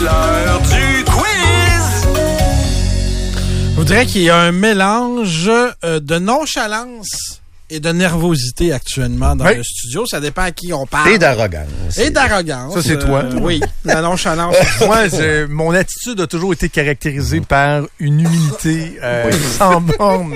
l'heure du quiz! Je voudrais qu'il y ait un mélange de nonchalance et de nervosité actuellement dans le studio. Ça dépend à qui on parle. Et d'arrogance. Et d'arrogance. Ça, c'est toi. Oui, la nonchalance. Moi, mon attitude a toujours été caractérisée par une humilité sans borne.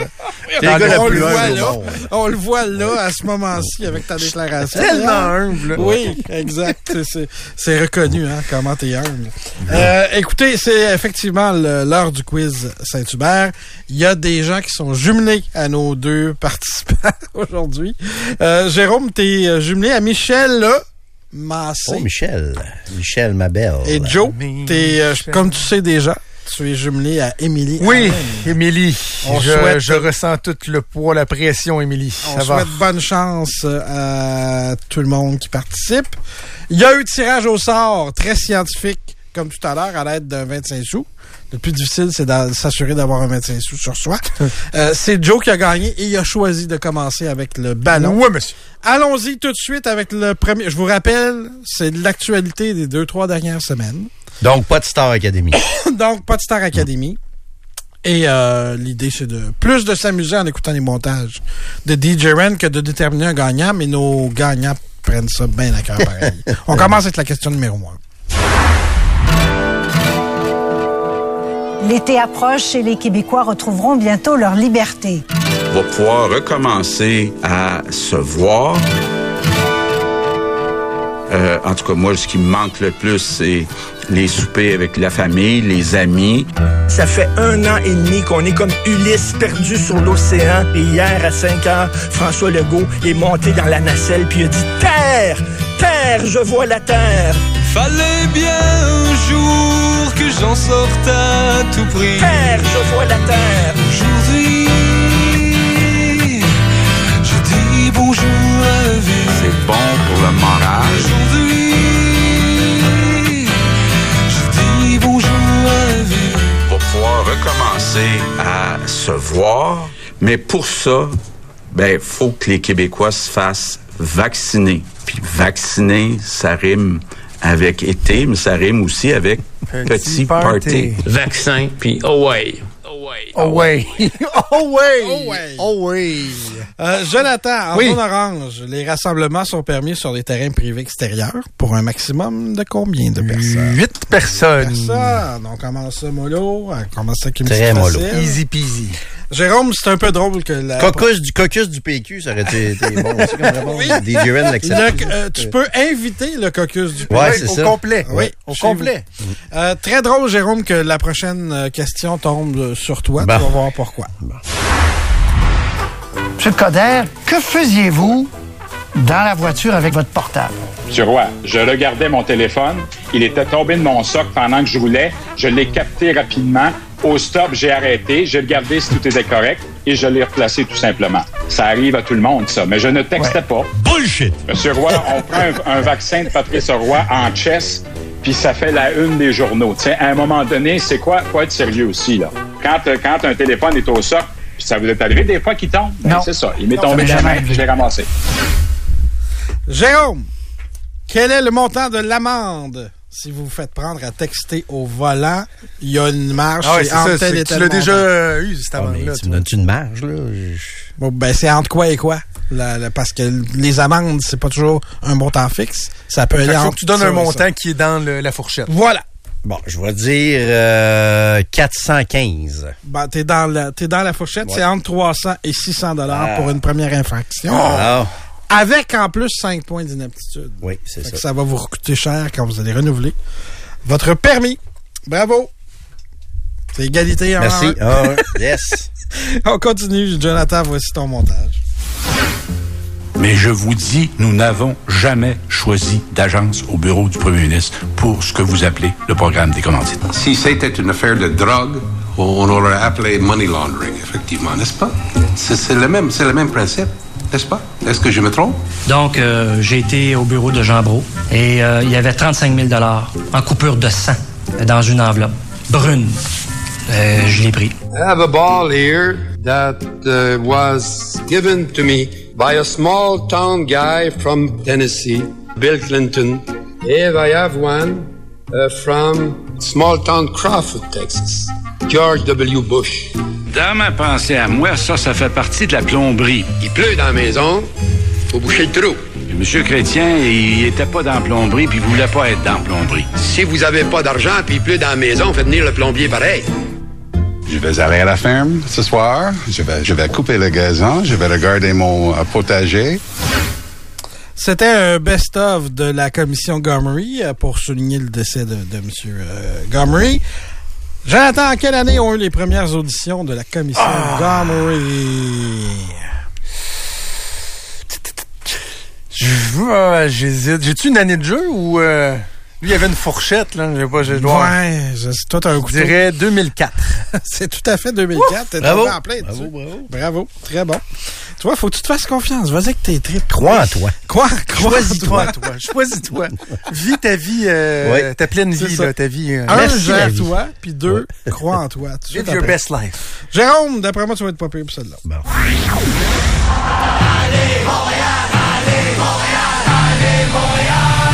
On le voit là, à ce moment-ci, avec ta déclaration. Tellement humble. Oui, exact. C'est reconnu, hein, comment t'es humble. Écoutez, c'est effectivement l'heure du quiz Saint-Hubert. Il y a des gens qui sont jumelés à nos deux participants aujourd'hui. Jérôme, t'es jumelé à Michel Massé. Oh, Michel, ma belle. Et Joe, t'es, comme tu sais déjà, tu es jumelé à Émilie. Oui, Émilie. Je ressens tout le poids, la pression, Émilie. On souhaite bonne chance à tout le monde qui participe. Il y a eu tirage au sort très scientifique, comme tout à l'heure, à l'aide d'un 25 sous. Le plus difficile, c'est de s'assurer d'avoir un 25 sous sur soi. C'est Joe qui a gagné et il a choisi de commencer avec le ballon. Oui, monsieur. Allons-y tout de suite avec le premier. Je vous rappelle, c'est l'actualité des 2-3 dernières semaines. Donc, pas de Star Academy. Donc, pas de Star Academy. Et l'idée, c'est de plus de s'amuser en écoutant les montages de DJ Ren que de déterminer un gagnant, mais nos gagnants prennent ça bien à cœur pareil. On commence avec la question numéro 1. L'été approche et les Québécois retrouveront bientôt leur liberté. On va pouvoir recommencer à se voir. En tout cas, moi, ce qui me manque le plus, c'est les soupers avec la famille, les amis. Ça fait 1 an et demi qu'on est comme Ulysse perdu sur l'océan. Et hier, à 5 heures, François Legault est monté dans la nacelle puis il a dit « Terre! Terre! Je vois la terre! » Fallait bien un jour que j'en sorte à tout prix. Terre! Je vois la terre! Aujourd'hui, je dis bonjour à la vie. C'est bon pour le moral. Aujourd'hui, je dis bonjour à la vie. On va pouvoir recommencer à se voir. Mais pour ça, ben, faut que les Québécois se fassent vacciner. Puis vacciner, ça rime avec été, mais ça rime aussi avec petit party. Vaccin, puis away. Away. Jonathan, en zone orange, les rassemblements sont permis sur les terrains privés extérieurs pour un maximum de combien de personnes? 8 personnes. On commence ça mollo. On commence ça avec une Très petite mollo. facile. Easy peasy. Jérôme, c'est un peu drôle que la... Caucus du PQ, ça aurait été bon aussi comme réponse. Oui. DJ Ren l'accepte. Tu peux inviter le caucus du PQ. Ouais, c'est ça. Au complet. Oui, au complet. Très drôle, Jérôme, que la prochaine question tombe sur toi. Bon. Tu vas voir pourquoi. Monsieur Coder, que faisiez-vous dans la voiture avec votre portable? Monsieur Roy, je regardais mon téléphone. Il était tombé de mon socle pendant que je roulais. Je l'ai capté rapidement. Au stop, j'ai arrêté. J'ai regardé si tout était correct et je l'ai replacé tout simplement. Ça arrive à tout le monde, ça. Mais je ne textais pas. Bullshit! Monsieur Roy, on prend un vaccin de Patrice Roy en chess, puis ça fait la une des journaux. T'sais, à un moment donné, c'est quoi? Faut être sérieux aussi, là. Quand un téléphone est au socle, puis ça vous est arrivé des fois qu'il tombe? Ben, c'est ça. Il m'est tombé de la main, puis je l'ai ramassé. Jérôme, quel est le montant de l'amende si vous vous faites prendre à texter au volant? Il y a une marge. Ah oui, c'est ça. Tu l'as déjà eu, cette amende-là. Tu me donnes une marge, là? Bon, ben, c'est entre quoi et quoi? Parce que les amendes, c'est pas toujours un montant fixe. Ça peut aller entre... Tu donnes un montant qui est dans la fourchette. Voilà. Bon, je vais dire 415. Ben, t'es dans la fourchette. Ouais. C'est entre 300 et 600 $ pour une première infraction. Avec, en plus, 5 points d'inaptitude. Oui, c'est ça. Ça va vous coûter cher quand vous allez renouveler votre permis. Bravo! C'est égalité en... Merci. Yes. On continue. Jonathan, voici ton montage. Mais je vous dis, nous n'avons jamais choisi d'agence au bureau du premier ministre pour ce que vous appelez le programme des commandites. Si c'était une affaire de drogue, on aurait appelé money laundering, effectivement, n'est-ce pas? C'est le même principe. N'est-ce pas? Est-ce que je me trompe? Donc, j'ai été au bureau de Jean Brault et il y avait 35 000 $ en coupure de sang dans une enveloppe brune. Je l'ai pris. I have a ball here that was given to me by a small town guy from Tennessee, Bill Clinton. If I have one from small town Crawford, Texas. George W. Bush. Dans ma pensée à moi, ça fait partie de la plomberie. Il pleut dans la maison, faut boucher le trou. Monsieur Chrétien, il était pas dans la plomberie, puis il voulait pas être dans la plomberie. Si vous avez pas d'argent puis il pleut dans la maison, faites venir le plombier pareil. Je vais aller à la ferme ce soir. Je vais couper le gazon. Je vais regarder mon potager. C'était un best-of de la commission Gomery pour souligner le décès de M. Gomery. Jonathan, en quelle année ont eu les premières auditions de la commission Gomery? J'hésite. J'ai-tu une année de jeu ou... Lui, il y avait une fourchette, là. Toi, t'as un couteau. Je dirais 2004. C'est tout à fait 2004. T'es bravo. En plein dessus. Bravo. Très bon. Tu vois, faut que tu te fasses confiance. Vas-y que t'es tripes. Crois en toi. Choisis-toi. Choisis-toi. Vis ta vie, ta pleine vie, là, ta vie. Un, gère-toi, puis deux, crois en toi. Live your best life. Jérôme, d'après moi, tu vas être pas pire pour celle-là. Bon. Allez, Montréal! Allez, Montréal! Allez, Montréal!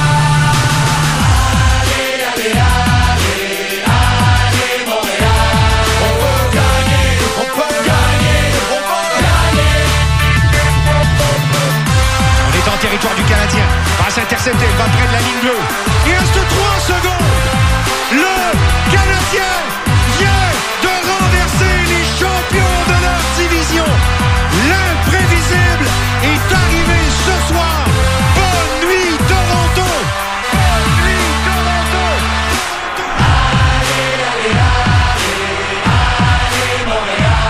Territoire du Canadien, passe interceptée, pas près de la ligne bleue. Il reste 3 secondes. Le Canadien vient de renverser les champions de leur division. L'imprévisible est arrivé ce soir. Bonne nuit Toronto. Bonne nuit Toronto. Allez, allez, allez, allez Montréal.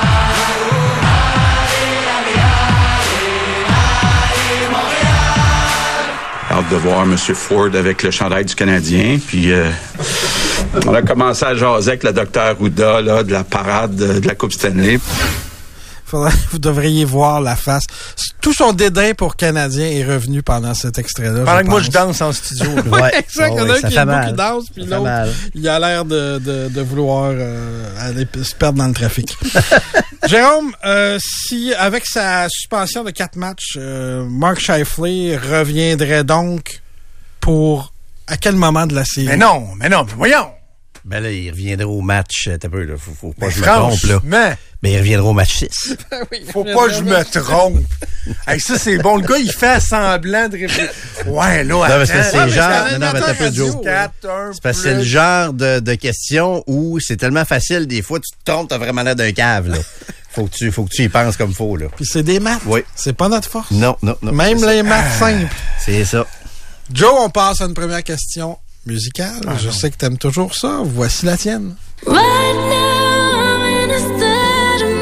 Allez, allez, allez, allez Montréal. Hâte de voir M. Ford avec le chandail du Canadien. Puis on a commencé à jaser avec le Dr. Arruda là, de la parade de la Coupe Stanley. Vous devriez voir la face. Tout son dédain pour Canadien est revenu pendant cet extrait-là. Pendant que moi, je danse en studio. Exact. Il y en a un qui est beau qui danse, puis l'autre, il a l'air de vouloir aller se perdre dans le trafic. Jérôme, si avec sa suspension de 4 matchs, Mark Scheifele reviendrait donc pour à quel moment de la série? Mais non, voyons! Ben là, il reviendra au match. T'as peu, là. Faut pas que je me trompe, là. Mais il reviendra au match 6. Faut pas que je me trompe. Hey, ça, c'est bon. Le gars, il fait semblant de réfléchir. Ouais, là, attends. C'est le genre... Non, mais t'as peu de Joe. C'est parce que c'est le genre de question où c'est tellement facile, des fois, tu te trompes, t'as vraiment l'air d'un cave, là. Faut que tu y penses comme faut, là. Puis c'est des maths. Oui. C'est pas notre force. Non. Même les maths simples. C'est ça. Joe, on passe à une première question musicale. Je sais que t'aimes toujours ça. Voici la tienne. Right now, in a state of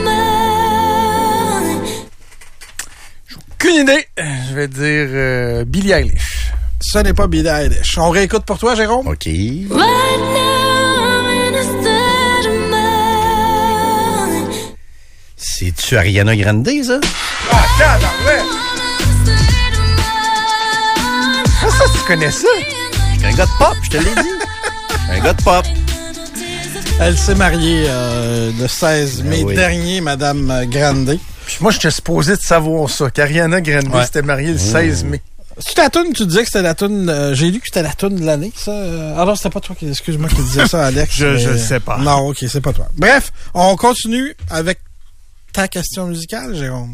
mind. Aucune idée. Je vais dire Billie Eilish. Ce n'est pas Billie Eilish. On réécoute pour toi, Jérôme? OK. Right now, in a state of mind. C'est-tu Ariana Grande, ça? Ah, tabarouette! Ça, tu connais ça? Je suis un gars de pop, je te l'ai dit. Un gars de pop. Elle s'est mariée le 16 mai dernier, Madame Grande. Puis moi, j'étais supposé de savoir ça, qu'Ariana Grande s'était mariée le 16 mai. C'est ta toune, tu disais que c'était la toune... j'ai lu que c'était la toune de l'année, ça. Alors, c'était pas toi qui... Excuse-moi qui disais ça, Alex. Je sais pas. Non, OK, c'est pas toi. Bref, on continue avec ta question musicale, Jérôme.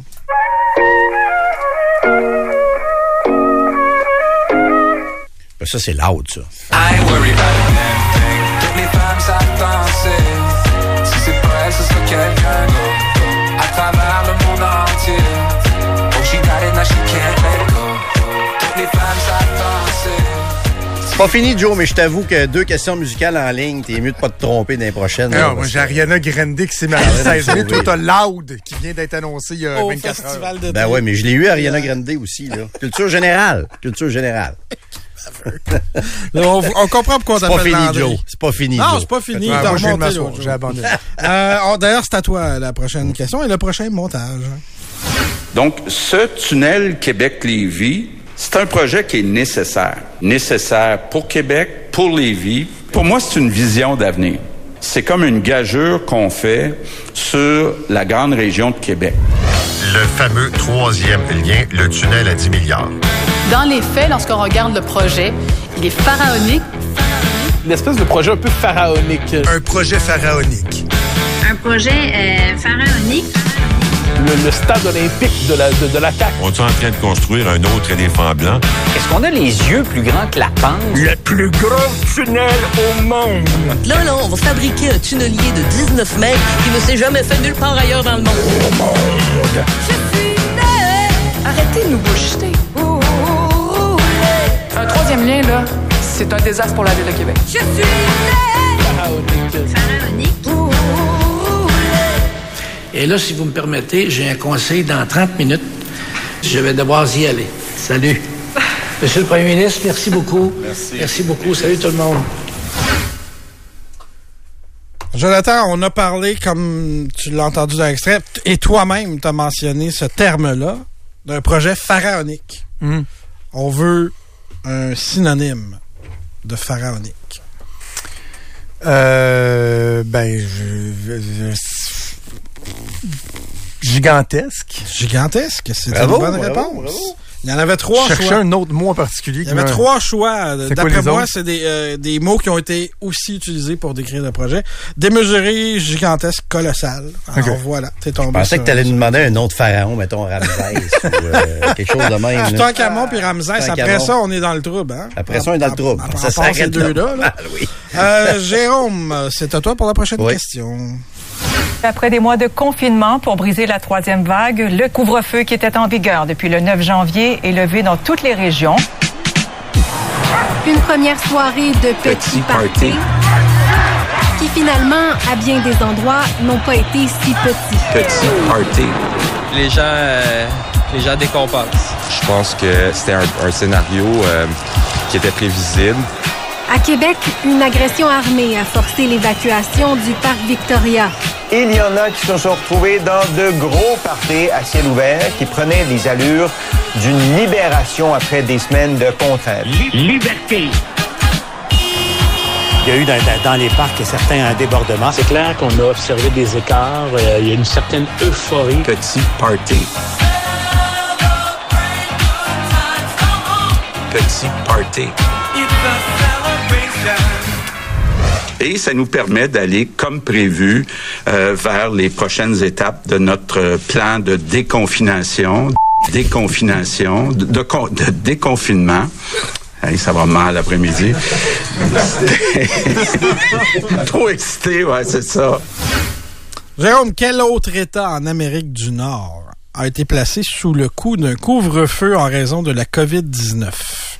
Ben ça, c'est loud, ça. I worry about anything. Toutes les femmes savent danser. Si c'est pas elle, ce serait quelqu'un d'autre. À travers le monde entier. Oh, she got it, now she can't let it go. Toutes les femmes savent danser. C'est pas fini, Joe, mais je t'avoue que 2 questions musicales en ligne, t'es mieux de pas te tromper dans les prochaines. Non, moi, j'ai Ariana Grande qui s'est mariée le 16 mai. Toi, t'as Loud qui vient d'être annoncé il y a 24 heures. De ouais, mais je l'ai eu, Ariana Grande aussi, là. Culture générale. on comprend pourquoi on t'appelle Landry. C'est pas fini, Non, Joe. c'est pas fini. Moi, j'ai abandonné. D'ailleurs, c'est à toi la prochaine question et le prochain montage. Donc, ce tunnel Québec-Lévis, c'est un projet qui est nécessaire. Nécessaire pour Québec, pour Lévis. Pour moi, c'est une vision d'avenir. C'est comme une gageure qu'on fait sur la grande région de Québec. Le fameux 3e lien, le tunnel à 10 milliards. Dans les faits, lorsqu'on regarde le projet, il est pharaonique. Une espèce de projet un peu pharaonique. Un projet pharaonique. Un projet pharaonique. Le stade olympique de l'attaque. On est en train de construire un autre éléphant blanc. Est-ce qu'on a les yeux plus grands que la panse? Le plus grand tunnel au monde. Là, on va fabriquer un tunnelier de 19 mètres qui ne s'est jamais fait nulle part ailleurs dans le monde. Oh mon Dieu. Je suis né. Arrêtez de nous bullshiter. Un troisième lien, là, c'est un désastre pour la Ville de Québec. Je suis né. Pharaonique. Et là, si vous me permettez, j'ai un conseil dans 30 minutes. Je vais devoir y aller. Salut. Monsieur le Premier ministre, merci beaucoup. Merci beaucoup. Salut tout le monde. Jonathan, on a parlé, comme tu l'as entendu dans l'extrait, et toi-même, tu as mentionné ce terme-là, d'un projet pharaonique. On veut un synonyme de pharaonique. Gigantesque. Gigantesque, c'est une bonne réponse. Bravo. Il y en avait 3 choix. Cherchez un autre mot en particulier. Il y avait 3 choix. D'après moi, autres? c'est des mots qui ont été aussi utilisés pour décrire le projet. Démesuré, gigantesque, colossal. Alors voilà, t'es tombé. Je pensais que t'allais nous demander un autre pharaon, mettons Ramsès ou quelque chose de même. Toutankhamon puis Ramsès, après ça, on est dans le trouble. Hein? Après ça, on est dans le trouble. Ça s'arrête ces deux-là. Là. Oui. Jérôme, c'est à toi pour la prochaine question. Après des mois de confinement pour briser la 3e vague, le couvre-feu qui était en vigueur depuis le 9 janvier est levé dans toutes les régions. Une première soirée de petits parties qui finalement, à bien des endroits, n'ont pas été si petits. Petit party. Les gens décompensent. Je pense que c'était un scénario qui était prévisible. À Québec, une agression armée a forcé l'évacuation du parc Victoria. Il y en a qui se sont retrouvés dans de gros parties à ciel ouvert qui prenaient les allures d'une libération après des semaines de contraintes. Liberté! Il y a eu dans les parcs certains débordements. C'est clair qu'on a observé des écarts. Il y a une certaine euphorie. Petit party. Petit party. Et ça nous permet d'aller, comme prévu, vers les prochaines étapes de notre plan de déconfination, de déconfinement. Hey, ça va mal l'après-midi. Trop excité, ouais, c'est ça. Jérôme, quel autre État en Amérique du Nord a été placé sous le coup d'un couvre-feu en raison de la COVID-19?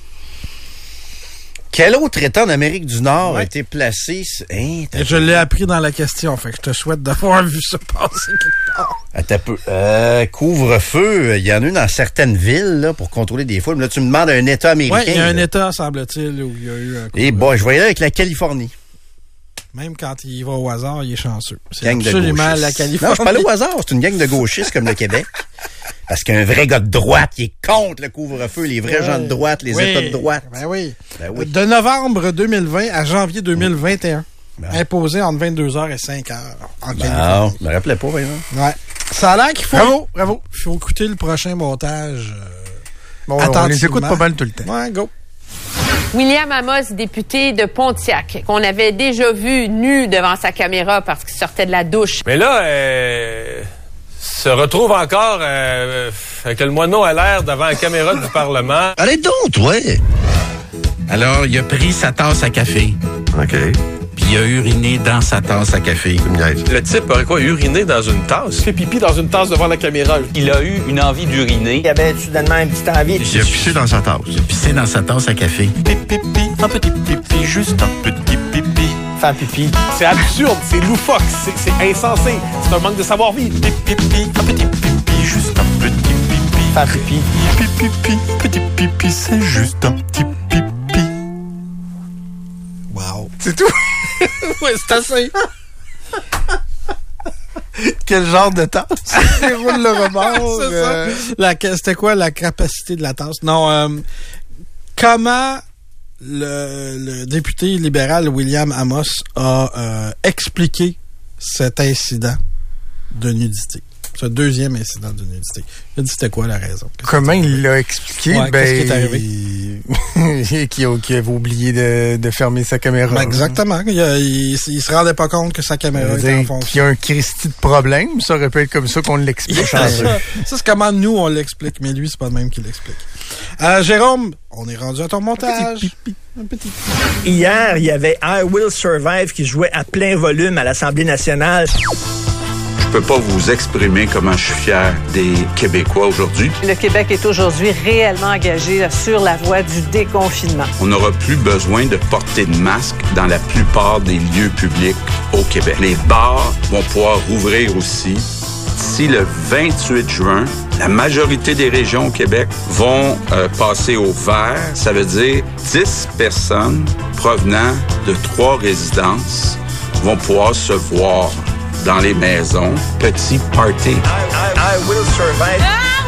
Quel autre État en Amérique du Nord a été placé... Je l'ai appris dans la question, fait que je te souhaite d'avoir vu ça passer quelque part. Attends un peu. Couvre-feu, il y en a eu dans certaines villes là, pour contrôler des foules. Mais là, tu me demandes un État américain. Oui, il y a un État, semble-t-il, où il y a eu un couvre-feu. Et bon, je voyais avec la Californie. Même quand il va au hasard, il est chanceux. C'est gang absolument de la Californie. Non, je parlais au hasard. C'est une gang de gauchistes comme le Québec. Parce qu'un vrai gars de droite qui est contre le couvre-feu, les vrais gens de droite, les États de droite. Ben oui. De novembre 2020 à janvier 2021. Imposé entre 22h et 5h en Californie. Non, je me rappelais pas, vraiment. Ouais. Ça a l'air qu'il faut... Bravo. Il faut écouter le prochain montage. On les écoute pas mal tout le temps. Ouais, go. William Amos, député de Pontiac, qu'on avait déjà vu nu devant sa caméra parce qu'il sortait de la douche. Mais là, se retrouve encore avec le moineau à l'air devant la caméra du Parlement. Allez donc, toi! Alors, il a pris sa tasse à café. OK. Puis il a uriné dans sa tasse à café. Le type aurait quoi, uriné dans une tasse? Il fait pipi dans une tasse devant la caméra. Il a eu une envie d'uriner. Il avait soudainement une petite envie. Il a pissé dans sa tasse. Il a pissé dans sa tasse à café. Pipi, un petit pipi, juste un petit pipi. Faire pipi. C'est absurde, c'est loufoque, c'est insensé. C'est un manque de savoir-vivre. Pipi, un petit pipi, juste un petit pipi. Faire pipi. Pipi, petit pipi, c'est juste un petit pipi. Wow. C'est tout? Ouais, c'est assez. Quel genre de tasse? Déroule le rebord. C'est ça. C'était quoi la capacité de la tasse? Non, comment le député libéral William Amos a expliqué cet incident de nudité? C'est un deuxième incident de nudité. Il a dit c'était quoi la raison? Comment il l'a expliqué? Ouais, qu'est-ce qui est arrivé? Qu'il avait oublié de fermer sa caméra. Ben exactement. Il se rendait pas compte que sa caméra était en fonction. Qu'il y a un Christy de problème. Ça aurait pu être comme ça qu'on l'explique. Ça, c'est comment nous, on l'explique. Mais lui, c'est pas le même qui l'explique. Jérôme, on est rendu à ton montage. Un petit. Hier, il y avait I Will Survive qui jouait à plein volume à l'Assemblée nationale. Je peux pas vous exprimer comment je suis fier des Québécois aujourd'hui. Le Québec est aujourd'hui réellement engagé sur la voie du déconfinement. On n'aura plus besoin de porter de masque dans la plupart des lieux publics au Québec. Les bars vont pouvoir rouvrir aussi. D'ici le 28 juin, la majorité des régions au Québec vont passer au vert. Ça veut dire 10 personnes provenant de 3 résidences vont pouvoir se voir dans les maisons. Petit party. I will survive.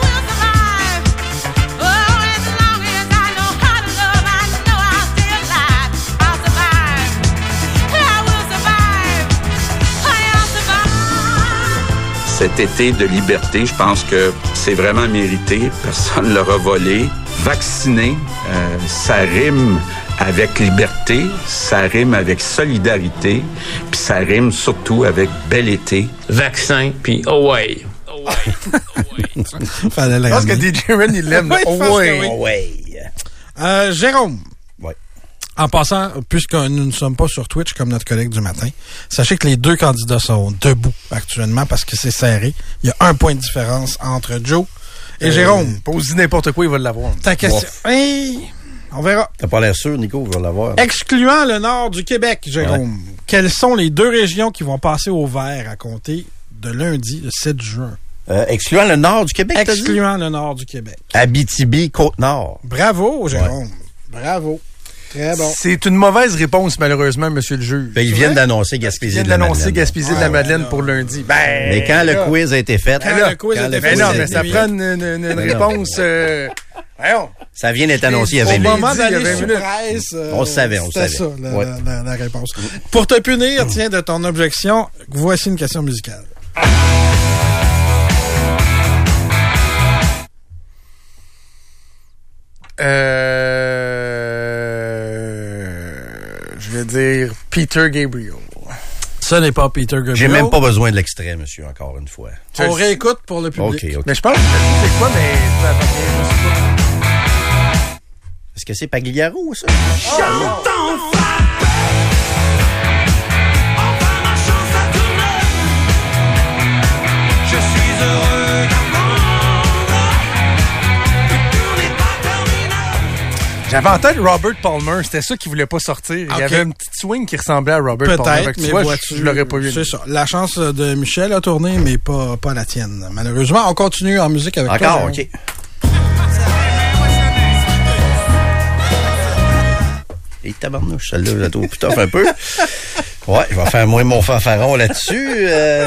Cet été de liberté, je pense que c'est vraiment mérité. Personne ne l'aura volé. Vacciner, ça rime avec liberté, ça rime avec solidarité, puis ça rime surtout avec bel été. Vaccin, puis away. Fallait la je pense que DJ Ren, il l'aime. Jérôme. Oui. En passant, puisque nous ne sommes pas sur Twitch comme notre collègue du matin, sachez que les 2 candidats sont debout actuellement parce que c'est serré. Il y a 1 point de différence entre Joe et Jérôme. Pose n'importe quoi, il va l'avoir. Ta question. Hey, on verra. T'as pas l'air sûr, Nico, il va l'avoir. Excluant le nord du Québec, Jérôme, quelles sont les 2 régions qui vont passer au vert à compter de lundi, le 7 juin? Excluant le nord du Québec, t'as dit? Excluant le nord du Québec. Abitibi, Côte-Nord. Bravo, Jérôme. Ouais. Bravo. Très bon. C'est une mauvaise réponse, malheureusement, monsieur le juge. Ben, ils viennent d'annoncer Gaspésie de la Madeleine. Gaspésie de la Madeleine pour lundi. Mais quand le quiz a été fait... Mais ça prend une réponse... Ça vient d'être annoncé il y a 20 minutes. Au moment d'aller sur presse... on le savait. C'était ça, la réponse. Pour te punir, tiens, de ton objection, voici une question musicale. Je vais dire Peter Gabriel. Ce n'est pas Peter Gabriel. J'ai même pas besoin de l'extrait, monsieur, encore une fois. On réécoute pour le public. OK. Mais je pense que c'est quoi, mais... Est-ce que c'est Pagliaro, ça? J'avais en tête Robert Palmer, c'était ça qu'il voulait pas sortir. Il y avait une petite swing qui ressemblait à Robert Palmer. Peut-être, mais je l'aurais pas vu. C'est ça. La chance de Michel a tourné, mais pas la tienne. Malheureusement, on continue en musique avec toi. Encore, OK. Et tabarnouche, celle-là, je la trouve plus tough un peu. Ouais, je vais faire moins mon fanfaron là-dessus.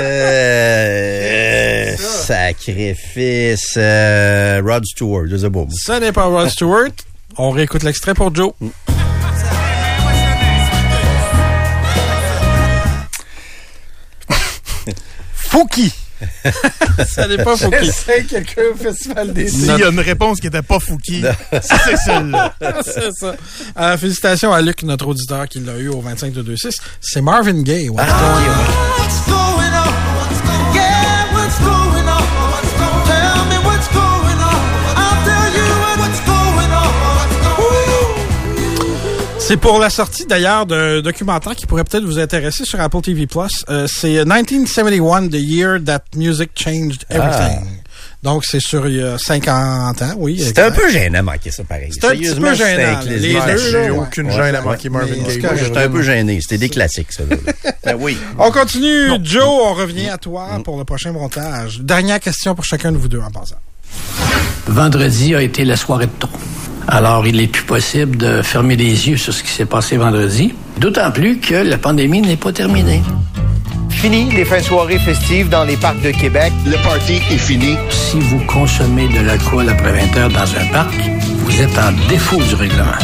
Sacrifice. Rod Stewart, je sais pas. Ce n'est pas Rod Stewart. On réécoute l'extrait pour Joe. Fouki. Ça n'est pas Fouki. C'est quelqu'un au Festival des S'il y a une réponse qui n'était pas Fouki, c'est celle-là. C'est ça. Félicitations à Luc, notre auditeur, qui l'a eu au 25-226. C'est Marvin Gaye. What's going on? C'est pour la sortie, d'ailleurs, d'un documentaire qui pourrait peut-être vous intéresser sur Apple TV+. C'est 1971, The Year That Music Changed Everything. Donc, c'est sur il y a 50 ans, oui. C'était un peu gênant manquer ça, pareil. C'était un petit peu gênant. Les deux, j'ai aucune gêne à manquer Marvin Gaye. J'étais un peu gêné. C'était des classiques, ça. Ben oui. On continue. Non. Joe, on revient à toi pour le prochain montage. Dernière question pour chacun de vous deux en passant. Vendredi a été la soirée de ton. Alors, il n'est plus possible de fermer les yeux sur ce qui s'est passé vendredi. D'autant plus que la pandémie n'est pas terminée. Fini les fins de soirée festives dans les parcs de Québec. Le party est fini. Si vous consommez de l'alcool après 20 heures dans un parc, vous êtes en défaut du règlement.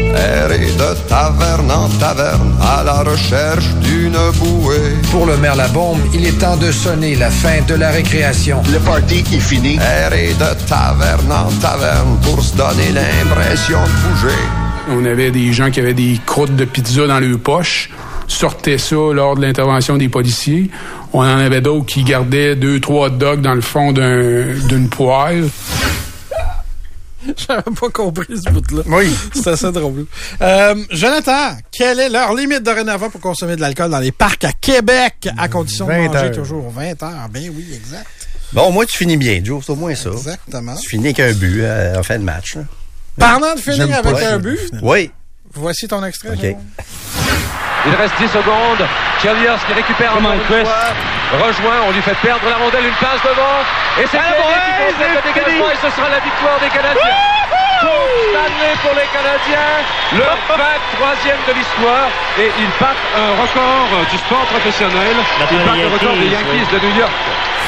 errer de taverne en taverne à la recherche d'une bouée. Pour le maire Labombe, il est temps de sonner la fin de la récréation. Le party est fini. Errer de taverne en taverne pour se donner l'impression de bouger. On avait des gens qui avaient des croûtes de pizza dans leurs poches, sortaient ça lors de l'intervention des policiers. On en avait d'autres qui gardaient 2-3 hot dogs dans le fond d'une poêle. J'avais pas compris ce bout-là. Oui. C'est assez drôle. Jonathan, quelle est leur limite dorénavant pour consommer de l'alcool dans les parcs à Québec, à condition de manger toujours 20 heures? Ben oui, exact. Bon, moi, tu finis bien, Joe. C'est au moins ça. Exactement. Tu finis avec un but en fin de match. Là. Parlant de finir avec un but, oui. Voici ton extrait. OK. Il reste 10 secondes. Chelios qui récupère encore une fois. Rejoint, on lui fait perdre la rondelle, une passe devant. Et c'est Kelly qui complète le dégagement et ce sera la victoire des Canadiens. Coupe Stanley pour les Canadiens. Le 23e de l'histoire. Et ils battent un record du sport professionnel. Ils battent le record des Yankees de New York.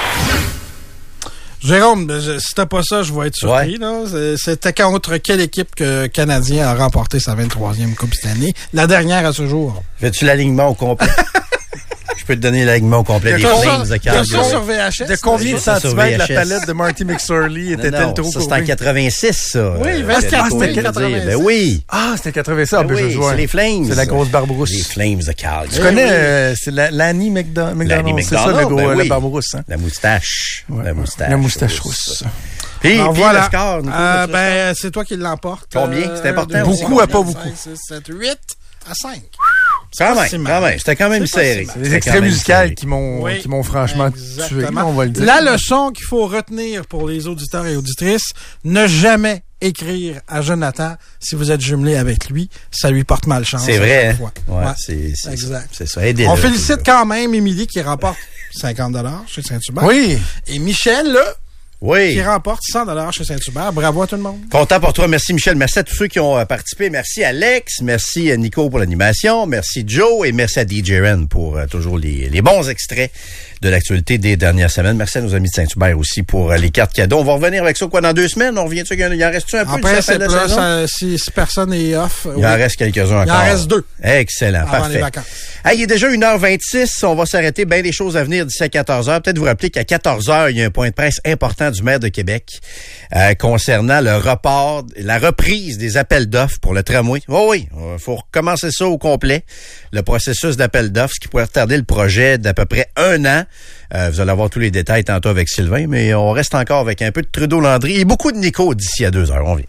Jérôme, si t'as pas ça, je vais être surpris. Là. C'était contre quelle équipe que Canadien a remporté sa 23e Coupe cette année? La dernière à ce jour. Fais-tu l'alignement au complet? Je peux te donner l'alignement au complet des Flames de Calgary. Sur VHS. De combien de centimètres la palette de Marty McSorley était-elle trop? Ça, c'était en 86, ça. Oui, 24 c'était 86. Ben oui. Ah, c'était 86. Ben oui, c'est les Flames. C'est la grosse Barberousse. Les Flames de Calgary. Tu connais, c'est Lanny McDonald. C'est ça, le Barberousse. Hein? La moustache. Ouais, la moustache rousse. Puis voilà. le score. Ben, c'est toi qui l'emporte. Combien? C'est important. Beaucoup à pas beaucoup. 5, 6, 7, 8 à 5. Quand même. C'était quand même serré. C'est les extraits musicaux qui m'ont franchement tué, on va le dire. La leçon qu'il faut retenir pour les auditeurs et auditrices, ne jamais écrire à Jonathan si vous êtes jumelé avec lui. Ça lui porte malchance. C'est vrai. Ouais, c'est exact. C'est ça. On félicite quand même Émilie qui remporte 50 $ chez Saint-Hubert. Oui. Et Michel, là, oui. Qui remporte 100 $ chez Saint-Hubert. Bravo à tout le monde. Content pour toi. Merci, Michel. Merci à tous ceux qui ont participé. Merci, Alex. Merci, Nico, pour l'animation. Merci, Joe. Et merci à DJ Ren pour toujours les bons extraits de l'actualité des dernières semaines. Merci à nos amis de Saint-Hubert aussi pour les cartes cadeaux. On va revenir avec ça, dans 2 semaines? On revient-tu? Il en reste-tu un peu? Après, c'est plus, si personne est off. Il en reste quelques-uns encore. Il en reste 2. Excellent. Avant parfait. Les vacances. Hey, il est déjà 1h26. On va s'arrêter. Bien des choses à venir d'ici à 14h. Peut-être vous rappeler qu'à 14h, il y a un point de presse important du maire de Québec concernant le report, la reprise des appels d'offres pour le tramway. Oh oui, il faut recommencer ça au complet. Le processus d'appel d'offres, ce qui pourrait retarder le projet d'à peu près 1 an. Vous allez avoir tous les détails tantôt avec Sylvain, mais on reste encore avec un peu de Trudeau-Landry et beaucoup de Nico d'ici à 2h. On vient.